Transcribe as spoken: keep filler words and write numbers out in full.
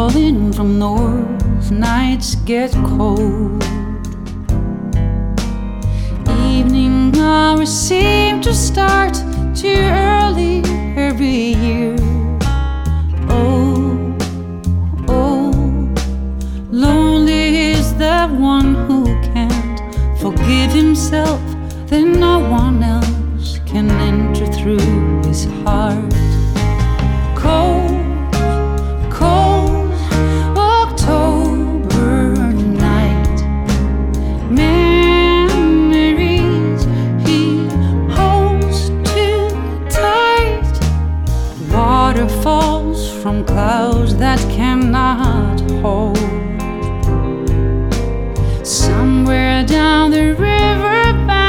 calling from north, nights get cold. Evening hours seem to start too early every year. Oh, oh, lonely is that one who can't forgive himself, then no one else can enter through his heart.